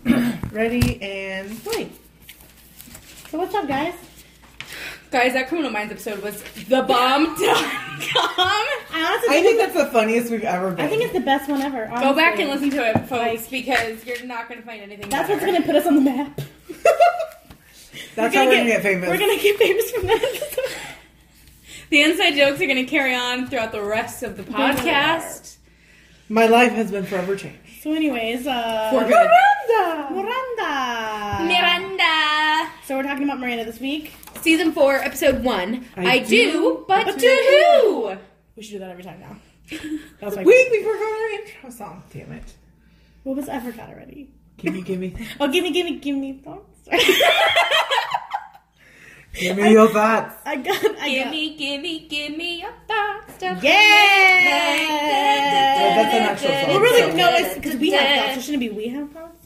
Ready and play. So what's up, guys? Guys, that Criminal Minds episode was the bomb.com. I think that's the funniest we've ever been. I think it's the best one ever. Honestly. Go back and listen to it, folks, because you're not going to find anything That's better. what's going to put us on the map. That's how we're going to get famous. We're going to get famous from that episode. The inside jokes are going to carry on throughout the rest of the podcast. My life has been forever changed. So anyways, For good. Miranda. So we're talking about Miranda this week. Season 4, episode 1. I do, but but to who? We should do that every time now. That was my Wait, we forgot our intro song. Damn it. What was I forgot already? Gimme. Oh, give me thoughts. Give me your thoughts. I got. Give me your thoughts. Yeah! That's an actual song. Well, really, So- no, it's because we have thoughts. So shouldn't it be we have thoughts?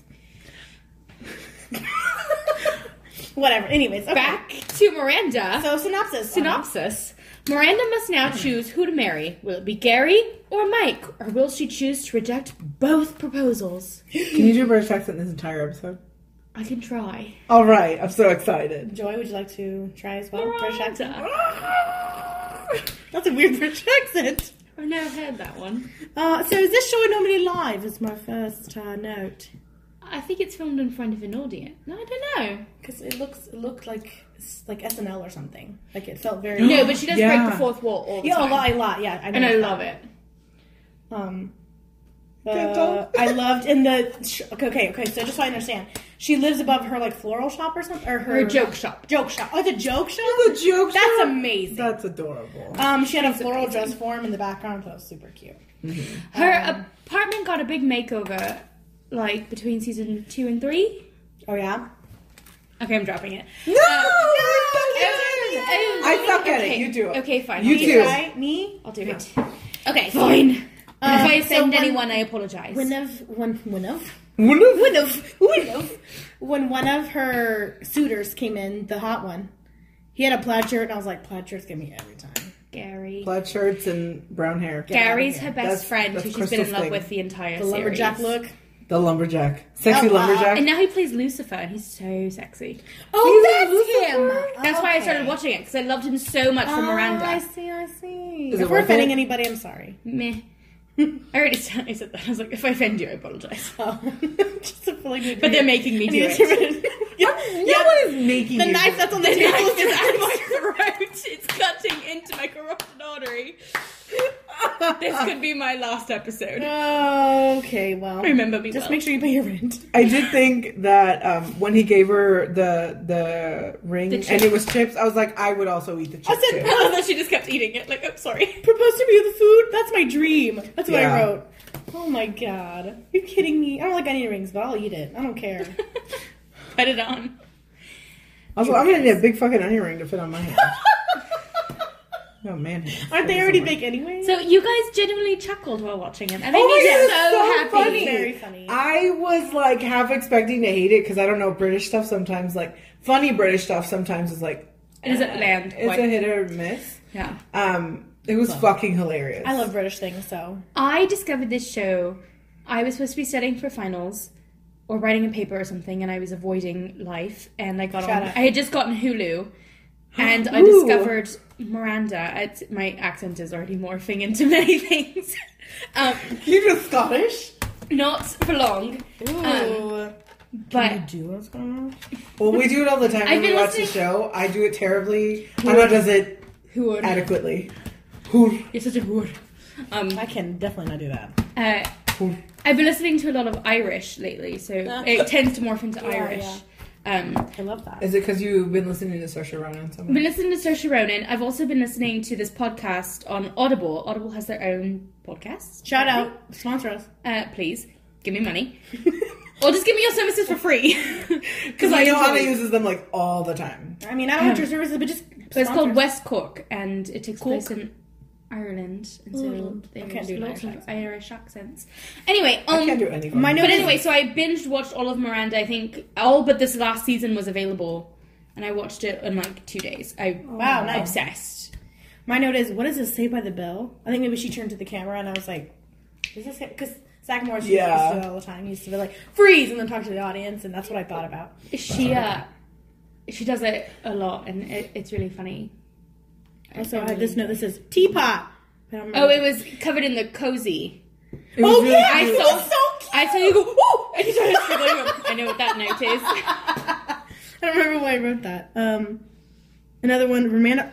Whatever. Anyways, okay. Back to Miranda. So synopsis. Miranda must now choose who to marry. Will it be Gary or Mike? Or will she choose to reject both proposals? Can you do a British accent this entire episode? I can try. All right, I'm so excited. Joy, would you like to try as well? Miranda. British accent. That's a weird British accent. I've never heard that one. So is this show normally live? Is my first note. I think it's filmed in front of an audience. No, I don't know. Because it looked like SNL or something. Like it felt very. No, but she does Yeah. break the fourth wall all the Yeah, time. a lot. Yeah, And I love it. Can't I loved in the okay. So just so I understand, she lives above her like floral shop or something, or Her joke shop. Joke shop. Oh, the joke shop. The joke That's shop? amazing. That's adorable. She had a floral dress form in the background. That was super cute. Her apartment got a big makeover, like between season 2 and 3. Oh yeah. Okay, I'm dropping it. No! I suck at it. You do it. Okay, fine. You I'll do too. it. Right? Me. I'll do it. Okay, fine. If I offend anyone, I apologize. When one of her suitors came in, the hot one, he had a plaid shirt, and I was like, plaid shirts get me every time. Gary. Plaid shirts and brown hair. Gary's her best That's- friend, that's who she's been in Crystal's love thing. with the entire The series. lumberjack look. The lumberjack. Sexy Oh, wow. lumberjack. And now he plays Lucifer, and he's so sexy. Oh, He's that's Lucifer? him. That's why I started watching it, because I loved him so much from Miranda. I see. Is If it we're worth offending it? anybody, I'm sorry. Meh. I already said that. I was like, if I offend you, I apologize. Oh. Just to feel like But they're making me do it. No one is making The you knife do that's on the The table knife is is out of my throat. It's cutting into my carotid artery. This could be my last episode. Okay, well. Remember me Just well. make sure you pay your rent. I did think that when he gave her the ring The and chip. it was chips, I was like, I would also eat the chips I said, too. And then she just kept eating it. Like, oh, sorry. Propose to me with the food? That's my dream. That's what Yeah. I wrote. Oh my god. Are you kidding me? I don't like onion rings, but I'll eat it. I don't care. Put it on. Also, I'm gonna need a big fucking onion ring to fit on my hand. Oh man, Aren't they already big anyway? So you guys genuinely chuckled while watching it. And Oh made my me God, so it's so happy. funny. Very funny. I was like half expecting to hate it because I don't know, British stuff sometimes, like funny British stuff sometimes is like Does it land it's quite- a hit or miss. Yeah. It was fucking hilarious. I love British things, so. I discovered this show. I was supposed to be studying for finals or writing a paper or something, and I was avoiding life. And I got Shut on. up. I had just gotten Hulu, and I Ooh. discovered Miranda. My accent is already morphing into many things. You're just Scottish. Not for long. Ooh. But do what's going on? Well, we do it all the time when I've we been watch the listening- show. I do it terribly. Anna does it who would? adequately. Who? You're such a whore. I can definitely not do that. I've been listening to a lot of Irish lately, so it tends to morph into Yeah, Irish. I love that. Is it because you've been listening to Saoirse Ronan so I've much? been listening to Saoirse Ronan. I've also been listening to this podcast on Audible. Audible has their own podcast. Shout out. Sponsor us. Please, give me money. Or just give me your services for free. Because I know Anna uses them like all the time. I mean, I don't want your services, but just. So it's called sponsor us. West Cork, and it takes place in Ireland. And so I can't there's do an lots Irish of Irish accents. Anyway, I can't do anything. my note but is- anyway, so I binged watched all of Miranda. I think all but this last season was available, and I watched it in like 2 days. Wow, nice. Obsessed. My note is, what does this say by the bell? I think maybe she turned to the camera and I was like, does this say? Because Sagamore used Yeah. to do it all the time. He used to be like, freeze, and then talk to the audience, and that's what I thought about. She does it a lot, and it's really funny. Also, I have this note that says teapot. It was covered in the cozy. It was really I cute. saw, so cute. I saw you go, whoa! And you started scribbling. I know what that note is. I don't remember why I wrote that. Another one, Miranda.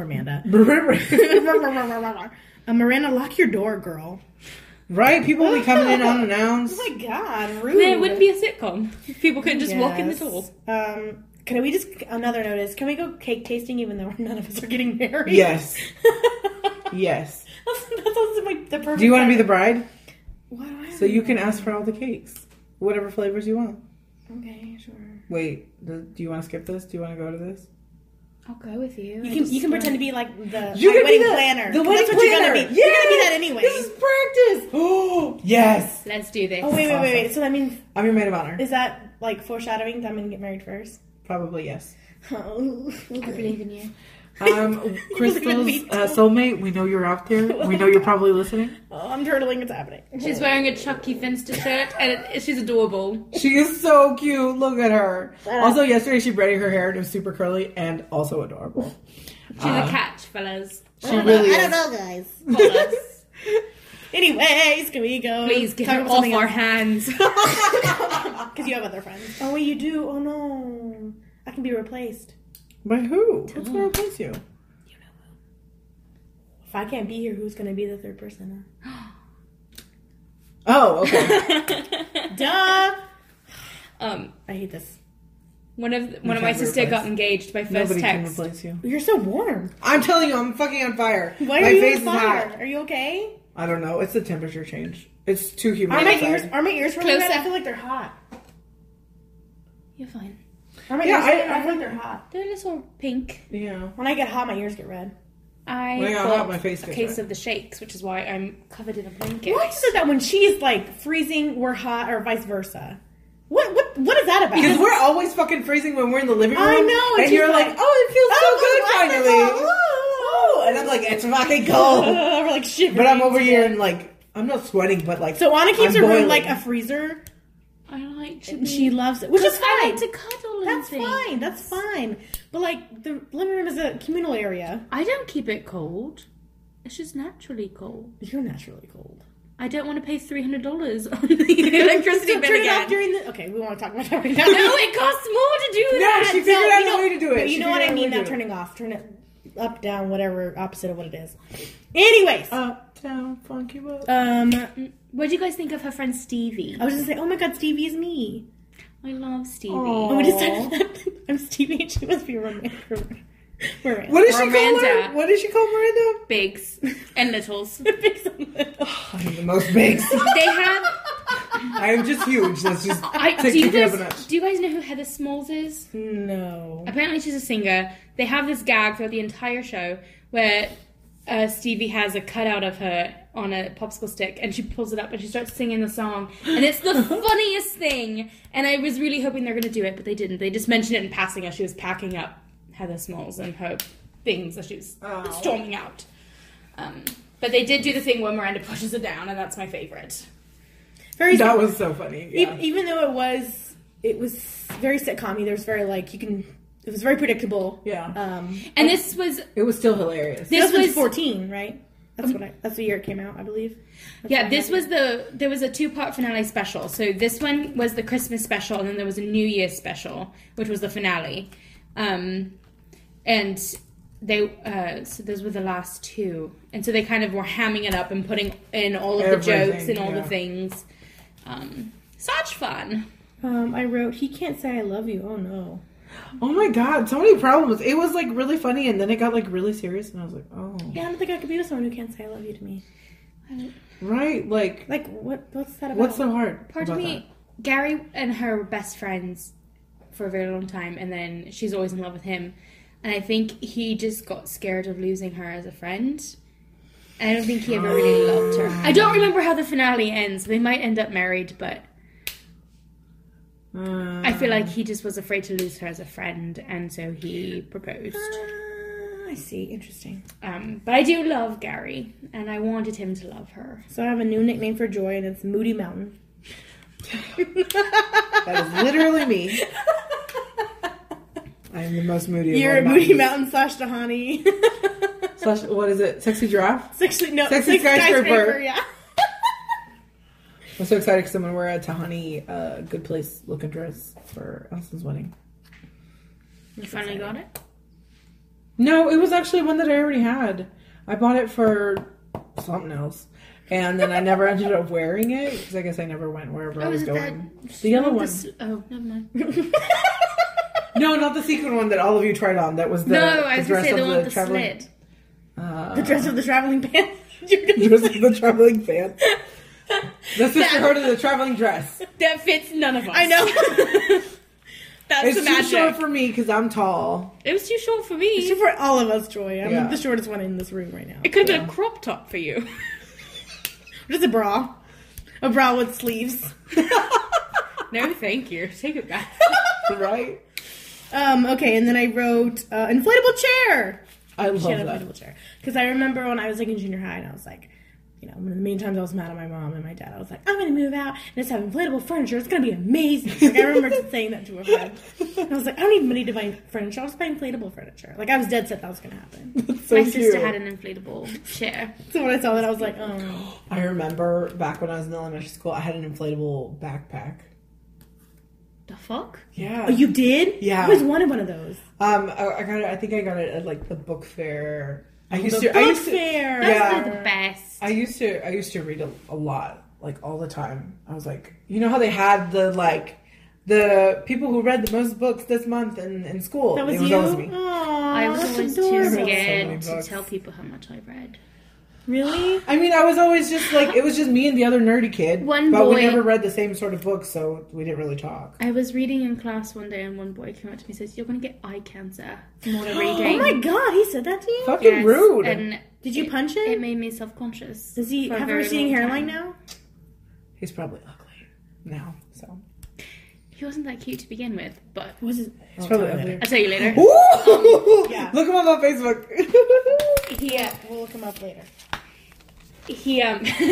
Miranda, lock your door, girl. Right? People will be coming in unannounced. Oh my god, rude. Then it wouldn't be a sitcom. People couldn't just walk in the door. Can we just, another notice, can we go cake tasting even though none of us are getting married? Yes. Yes. That sounds like the perfect Do you want to be the time. bride? Why do I have So you to can be ask for all the cakes. Whatever flavors you want. Okay, sure. Wait, do you want to skip this? Do you want to go to this? I'll go with you. You can pretend to be like the You can be wedding the planner. The 'Cause wedding that's what you're planner. gonna be. You're gonna be that anyway. This is practice. Oh, yes. Let's do this. Oh wait. So that means, I'm your maid of honor. is that like foreshadowing that I'm gonna get married first? Probably yes. Oh, I believe in you. Crystal's me too. soulmate, we know you're out there. We know you're probably listening. Oh, I'm turtling. It's happening. She's wearing a Chucky Finster shirt, and she's adorable. She is so cute. Look at her. Also, yesterday she braided her hair and it was super curly and also adorable. She's a catch, fellas. She really I don't is. know, guys. Call us. Anyways, can we go? Please get talk her about off something our else? hands. Because you have other friends. Oh wait, you do. Oh no, I can be replaced. By who? What's going to replace you? If I can't be here, who's gonna be the third person? Oh, okay. Duh. I I hate this. One of my can't be sister got replaced. engaged by first Nobody can text. replace you. You're so warm. I'm telling you, I'm fucking on fire. Why My are you face on is fire? hot. Are you okay? I don't know. It's the temperature change. It's too humid Are my outside. ears really red? Closer. I feel like they're hot. You're fine. Are my Yeah, ears red? I I feel like they're hot. They're a little pink. Yeah. When I get hot, my ears get red. I When I got got hot, my face a gets case red. of the shakes, which is why I'm covered in a blanket. Why is it that when she's like freezing, we're hot, or vice versa? What is that about? Because we're always fucking freezing when we're in the living room. I know, And and you're she's like, like, oh, it feels so good finally. wonderful. Oh, and I'm like, it's fucking cold. We're like shivering. But I'm over here and like, I'm not sweating, but like, So Anna keeps I'm her room boiling. like a freezer. I like to And she loves it, which is I fine. like to cuddle and That's things. fine. That's fine. But like the living room is a communal area. I don't keep it cold. It's just naturally cold. You're naturally cold. I don't want to pay $300 on the electricity bill Turn it again. off during the. Okay, we won't talk about that right now. No, it costs more to do No, that. she figured out a way to do it. But you She know what figured I out a mean? way to Not do it. turning off. Turn it up, down, whatever opposite of what it is. Anyways, Uptown funky boat. What do you guys think of her friend Stevie? I was just saying, oh my god, Stevie is me. I love Stevie. Aw. And we decided that I'm Stevie and she must be romantic. What does she call Miranda. her? What does she call Miranda? Bigs and littles. I'm the most bigs. They have. I am just huge. Let's just Do you take it up a guys? notch. Do you guys know who Heather Smalls is? No. Apparently, she's a singer. They have this gag throughout the entire show where Stevie has a cutout of her on a popsicle stick, and she pulls it up and she starts singing the song, and it's the funniest thing. And I was really hoping they're going to do it, but they didn't. They just mentioned it in passing as she was packing up Heather Smalls and her things as she was storming out. But they did do the thing where Miranda pushes it down, and that's my favorite. That was so funny. Yeah. Even though it was very sitcom-y. There's very it was very predictable. Yeah. And this was It was still hilarious. This was was 14, right? That's the year it came out, I believe. there was a 2-part finale special. So this one was the Christmas special, and then there was a New Year's special, which was the finale. And they so those were the last two, and so they kind of were hamming it up and putting in all of the Everything, jokes and all yeah. the things. Such fun. I wrote, he can't say I love you. Oh no. Oh my god, so many problems. It was like really funny, and then it got like really serious, and I was like, oh, Yeah, I don't think I could be with someone who can't say I love you to me. right. Like, Like, what's that about? what's so hard? Part of about me, Gary and her were best friends for a very long time, and then she's always in love with him. And I think he just got scared of losing her as a friend. And I don't think he ever really loved her. I don't remember how the finale ends. They might end up married, but I feel like he just was afraid to lose her as a friend, and so he proposed. I I see. Interesting. But I do love Gary, and I wanted him to love her. So I have a new nickname for Joy, and it's Moody Mountain. That is literally me. I am the most moody. You're of at all Moody mountains. Mountain / Tahani. Slash, what is it? Sexy giraffe? Sexy skyscraper. Yeah. I'm so excited because I'm going to wear a Tahani good place looking dress for Elsa's wedding. You finally got it? No, it was actually one that I already had. I bought it for something else. And then I never ended up wearing it because I guess I never went wherever I was going. The yellow one. Oh, never mind. No, not the sequin one that all of you tried on. That was the I was going to say the one with the traveling... slit. The dress of the traveling pants. Dress of the traveling pants. The sisterhood of the traveling dress. That fits none of us. I know. That's It's the too magic. short for me because I'm tall. It was too short for me. It's for all of us, Joy. I'm Yeah. the shortest one in this room right now. It could have been a crop top for you. Just a bra. A bra with sleeves. No, thank you. Take it back. Right? Okay, and then I wrote inflatable chair. I love She had an that. inflatable chair. Because I remember when I was like in junior high and I was like, you know, one of the main times I was mad at my mom and my dad, I was like, I'm going to move out and just have inflatable furniture. It's going to be amazing. Like, I remember saying that to a friend. And I was like, I don't need money to buy furniture. I'll just buy inflatable furniture. Like, I was dead set that was going to happen. That's so My cute. sister had an inflatable chair. So when I saw that, I was like, oh. I remember back when I was in elementary school, I had an inflatable backpack. The fuck? Yeah. Oh, you did? Yeah. I always wanted one of those. I got it. I think I got it at like the book fair. I used The to. I book used to. fair. Those Yeah. are the best. I used to read a lot, like all the time. I was like, you know how they had the people who read the most books this month in school. That was It you? always me. Aww, I was that's always too adorable. So scared many to books. tell people how much I read. Really? I mean, I was always just like, it was just me and the other nerdy kid. One but boy- we never read the same sort of books, so we didn't really talk. I was reading in class one day and one boy came up to me and says, "You're going to get eye cancer from all the Oh reading." my god, he said that to you? Fucking Yes, rude. And Did you punch him? it made me self-conscious. Does he for a have a very receding long hairline time. now? He's probably ugly now, so. He wasn't that cute to begin with, but Was it? He's probably ugly. I'll tell you later. Ooh! Yeah. Look him up on Facebook. He, We'll look him up later. he,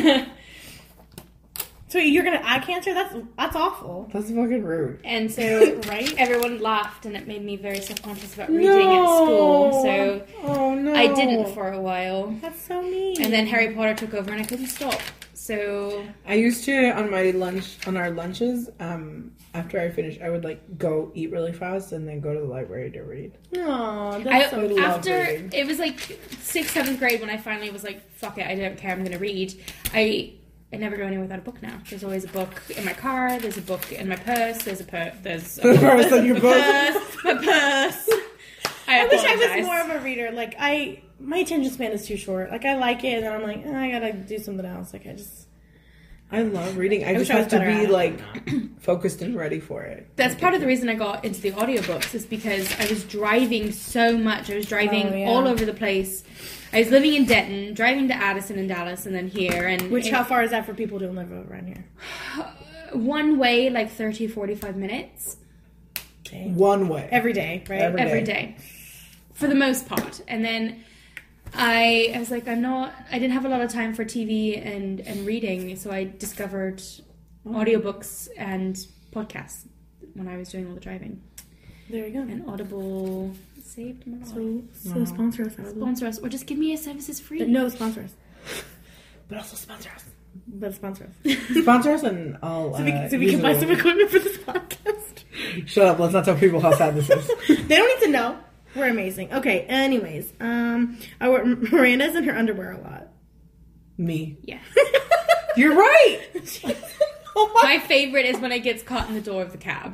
So you're gonna eye cancer? That's awful. That's fucking rude. and so Right? everyone laughed, and it made me very self-conscious about reading at school. So Oh no. I didn't for a while, That's so mean. and then Harry Potter took over, and I couldn't stop. So I used to on our lunches, after I finished, I would like go eat really fast and then go to the library to read. Aw, that's so love after reading. it was like 6th, 7th grade when I finally was like, fuck it, I don't care, I'm gonna read. I never go anywhere without a book now. There's always a book in my car, there's a book in my purse, there's a Purse in your book. my purse. I wish I apologize. was more of a reader. Like my attention span is too short. Like I like it, and then I'm like, I gotta do something else. Like I love reading. I wish just I was have to better be at it. like focused and ready for it. That's part of the reason I got into the audiobooks is because I was driving so much. I was driving Oh, yeah. all over the place. I was living in Denton, driving to Addison and Dallas, and then here. And how far is that for people who don't live around here? one way, like 30, 45 minutes Dang. One way. Every day, right? every day, for the most part. And then I was like, I didn't have a lot of time for TV and reading, so I discovered audiobooks and podcasts when I was doing all the driving. There you go. And Audible saved my life. So sponsor us. Sponsor us, or just give me a services free. No, sponsor us. But also sponsor us. But sponsor us. Sponsor us and I'll So we use can buy it. some equipment for this podcast. Shut up, let's not tell people how sad this is. They don't need to know. We're amazing. Okay, anyways. I wear Miranda's in her underwear a lot. Me. Yeah. You're right! My favorite is when it gets caught in the door of the cab.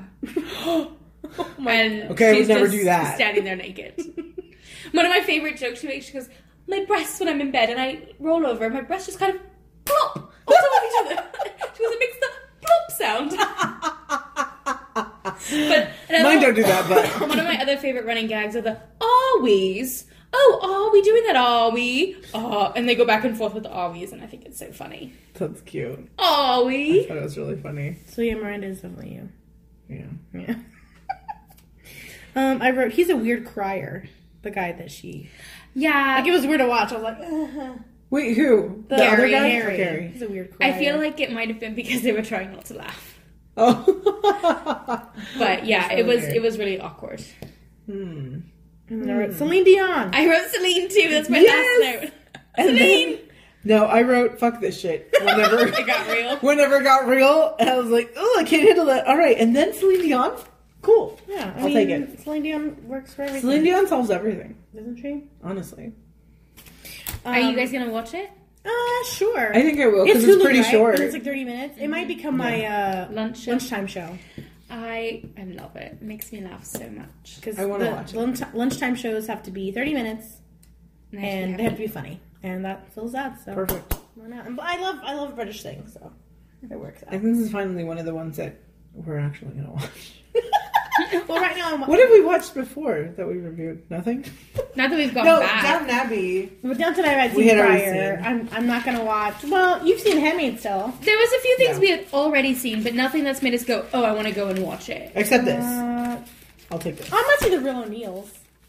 And Okay, I would she's never just do that. standing there naked. One of my favorite jokes she makes, she goes, my breasts when I'm in bed and I roll over, my breasts just kind of plop on top of each other. She goes, it makes the plop sound. But Mine don't do that, but one of my other favorite running gags are the are we's. Oh, are we doing that? Are we? And they go back and forth with the are we's, and I think it's so funny. that's cute. Are I we? thought it was really funny. So yeah, Miranda is definitely you. Yeah. Yeah. I wrote, he's a weird crier. The guy that she... Yeah. Like, it was weird to watch. I was like, Wait, who? The other guy? Harry. Or Gary? He's a weird crier. I feel like it might have been because they were trying not to laugh. Oh. But yeah, So it was weird. it was really awkward. And I wrote Celine Dion. I wrote Celine too. That's my Yes! last note. And Celine. then, no, I wrote fuck this shit whenever It got real. Whenever it got real, and I was like, oh, I can't handle that. All right, and then Celine Dion, cool. Yeah, I'll take it. Celine Dion works for everything. Celine Dion solves everything, Doesn't she? honestly. Are you guys gonna watch it? Sure. I think I will because it's Hulu, pretty right? short. And it's like 30 minutes. It might become my lunchtime show. I love it. It makes me laugh so much. Because I wanna watch it. Lunchtime shows have to be 30 minutes, and they have to be be funny, and that fills that. So Perfect. why not? And I love British things, so it works I out. think this is finally one of the ones that we're actually gonna watch. Well, right now I'm What have we watched before that we reviewed? Nothing. Now that we've gone No, back. Downton Abbey. But Downton Abbey I'd We seen had already prior. seen. I'm not gonna watch. Well, you've seen Handmaid's still. There was a few things Yeah. we had already seen, but nothing that's made us go, oh, I want to go and watch it. Except this. I I'll take this. might see the Real O'Neills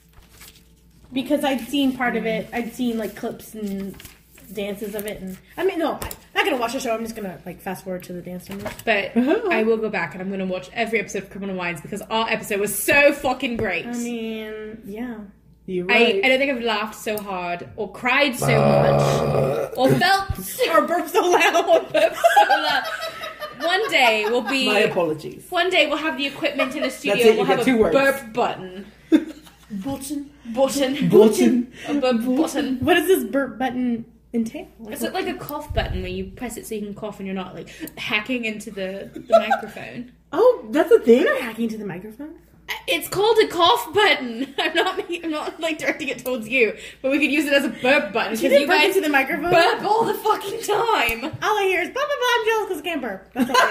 because I'd seen part of it. I'd seen like clips and dances of it, and I mean, no, I'm not gonna watch the show. I'm just gonna like fast forward to the dance numbers. But I will go back and I'm going to watch every episode of Criminal Minds because our episode was so fucking great. I mean, yeah. You're right. I don't think I've laughed so hard or cried so much or felt Or burp so loud. so loud. One day we'll be. My apologies. One day we'll have the equipment in a studio. That's it, you We'll get have 2 a words. burp button. Button. Button. Bolton. A burp button. What does this burp button entail? It's like a cough button where you press it so you can cough and you're not like hacking into the microphone. Oh, that's a thing. You're hacking to the microphone. It's called a cough button. I'm not like directing it towards you, but we could use it as a burp button You because didn't you burp guys into the microphone. burp all the fucking time. All I hear is blah blah blah. I'm jealous because I can't burp. That's all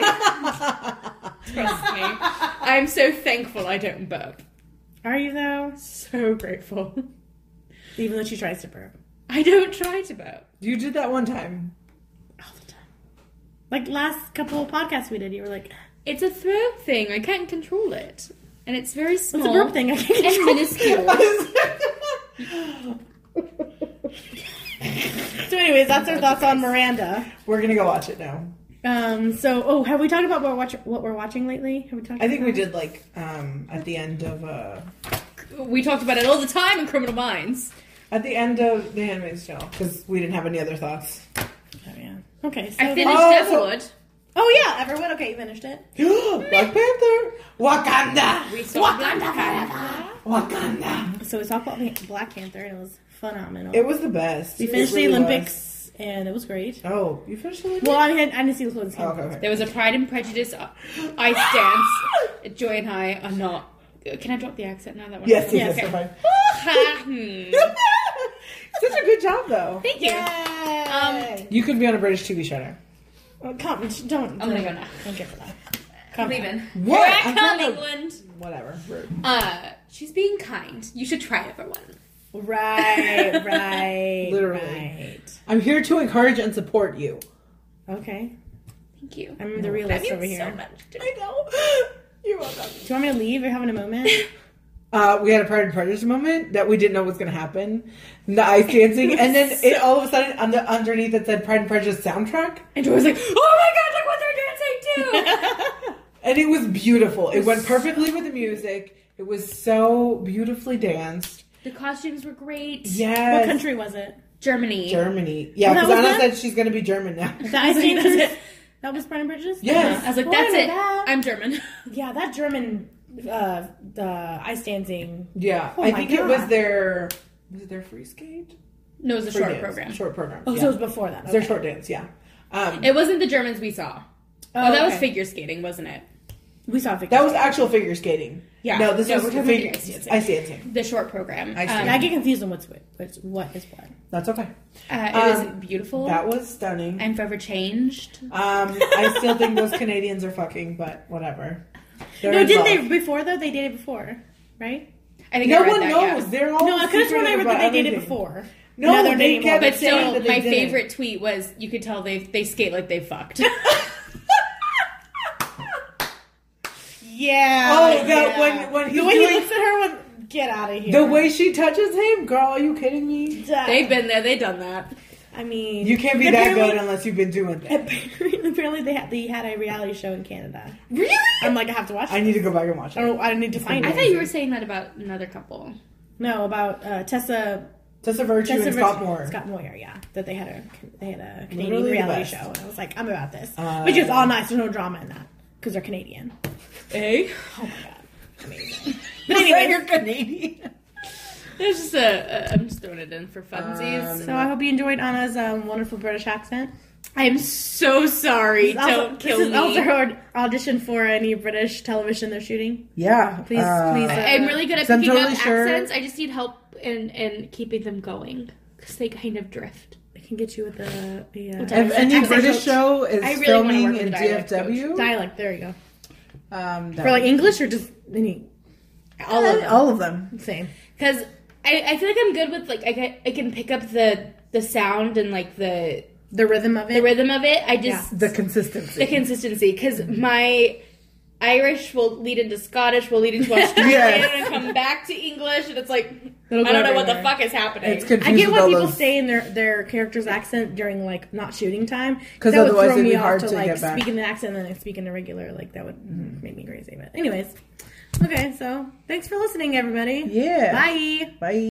I Trust me, I'm so thankful I don't burp. hear. Are you though? So grateful. Even though she tries to burp I don't try to burp. You did that one time. all the time. Like last couple of podcasts we did, you were like, It's a throat thing. I can't control it, and it's very small. "What's a burp thing? I can't And control." minuscule. So, anyways, that's our thoughts on Miranda. We're gonna go watch it now. Have we talked about what we're watching lately? Have we talked? I think about we did like at the end of We talked about it all the time in Criminal Minds. at the end of The Handmaid's Tale because we didn't have any other thoughts. Oh yeah. Okay. So I finished Oh, Everwood. Oh yeah, Everwood. Okay, you finished it. Black Panther, Wakanda, We saw Black Panther. Wakanda. So we talked about Black Panther, and it was phenomenal. It was the best. We It finished really the was. Olympics, and it was great. Oh, you finished the Olympics? Well, I didn't see the closing Oh, okay, ceremony. okay. There was a Pride and Prejudice ice dance. Joy and I are not. Can I drop the accent now? That one. Yes, Yeah, yes, okay. fine. Hmm. Such a good job, though. Thank you. Yay! You could be on a British TV show now. Come, don't. I'm gonna go now. Don't get for that. I'm leaving. What? We're I'm at trying to- England. Whatever. Rude. She's being kind. You should try everyone. Right. Literally. Right. I'm here to encourage and support you. Okay. Thank you. I'm the That realist means over here. so much to me. I know. You're welcome. Do you want me to leave? You're having a moment. We had a Pride and Prejudice moment that we didn't know was going to happen. The ice dancing, and then it all of a sudden underneath it said Pride and Prejudice soundtrack, And Joy was like, oh my god, look what they're dancing to! and it was beautiful. It went perfectly with the music. It was so beautifully danced. The costumes were great. Yes. What country was it? Germany. Germany. Yeah, Oh, that because was Anna that? said she's going to be German now. The ice That's dancers? it. That was Pride and Prejudice? Yes. I was like, Oh, that's I know it. that. I'm German. Yeah, that German, the ice dancing. Yeah, Oh I my think it was God. their free skate? No, it was a Free short dance. program. Short program. Oh, yeah. so it was before that. It's their Okay. short dance, yeah. It wasn't the Germans we saw. Oh, that was okay. figure skating, wasn't it? We saw figure That was skating. actual figure skating. Yeah. No, this No, was we're talking figure about ice dancing. ice dancing. The short program. I see. I get confused on what is what. That's okay. It was Um, beautiful. That was stunning. I'm forever changed. I still think those Canadians are fucking, but whatever. They're No, in didn't love. they before though? They dated before, right? I think No I read one that, knows. yeah. They're all No, I could have sworn I secretive read that about they dated everything. before. No, Now they're they dating kept more. But saying still, that they my didn't. favorite tweet was you could tell they skate like they fucked. Yeah. Oh, yeah. when the he's way doing he looks at her with Get out of here. The way she touches him, girl, are you kidding me? They've been there. They've done that. I mean, You can't be that good unless you've been doing that. Apparently, they had a reality show in Canada. Really? I'm like, I have to watch it. I need to go back and watch it. I need to find I it. thought you were saying that about another couple. No, about Tessa Virtue and Scott Moore. Scott Moore, yeah. That they had a Canadian Literally reality the show. best. And I was like, I'm about this. Which is all nice. There's no drama in that. Because they're Canadian. Hey? Oh my god. Amazing. But anyway, you're Canadian. There's just I'm just throwing it in for funsies. So I hope you enjoyed Anna's wonderful British accent. I'm so sorry. Don't kill me. This is also her audition for any British television they're shooting. Yeah. Please. I'm really good at I'm picking totally up sure. accents. I just need help in keeping them going. Because they kind of drift. I can get you with the If any accent British coach. show is I really wanna filming work with in a dialect DFW, Dialect, there you go. that For like English or just any? All of them. all of them. Same. Because I feel like I'm good with, like, I can pick up the sound and, like, the rhythm of it. the rhythm of it. I just... The consistency. The consistency. Because my Irish will lead into Scottish, will lead into Australian, Yes. and come back to English, and it's like, I It'll don't go know what the everywhere. fuck is happening. It's confusing. I get why all people those, stay in their character's accent during like not shooting time 'Cause that would otherwise throw it'd me be off hard to to like get back. speak in the accent and then speak in the regular, like that would make me crazy. But anyways, okay, so thanks for listening, everybody. Yeah. Bye. Bye.